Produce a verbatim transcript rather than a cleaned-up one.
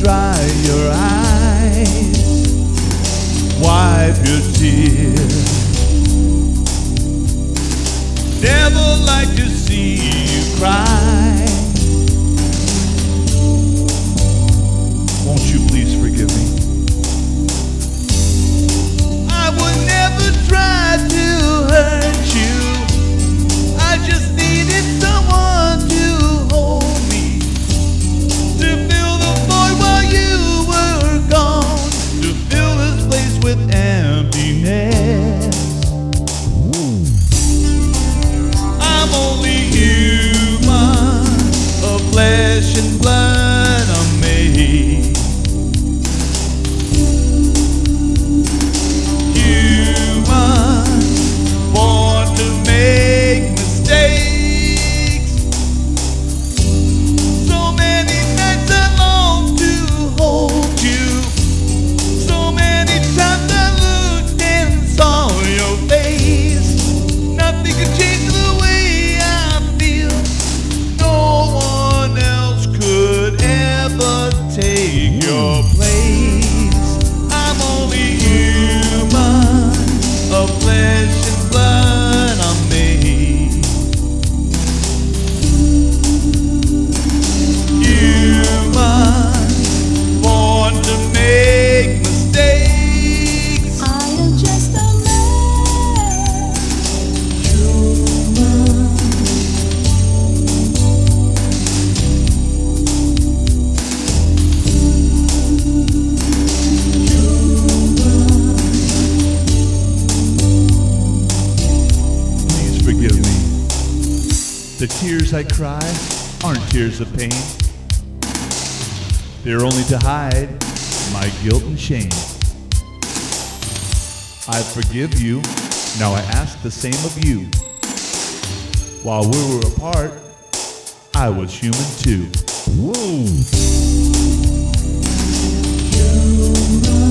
dry your eyes, wipe your tears. Never like to see you cry. Won't you please forgive me? I would never try to hurt you. I just needed someone to hold me, to fill the void while you were gone, to fill this place with emptiness. I'm only human, of flesh and blood I'm made. Human, born to make mistakes. So many nights I long to hold you. So many times I looked and saw your face. Nothing could change the way I feel. No one else could ever take your place. I'm only human, of flesh and blood I'm made. Human, born to make mistakes. I am just a man. Human. Please forgive me. The tears I cry aren't tears of pain. They're only to hide my guilt and shame. I forgive you, now I ask the same of you. While we were apart, I was human too. Whoa. Human.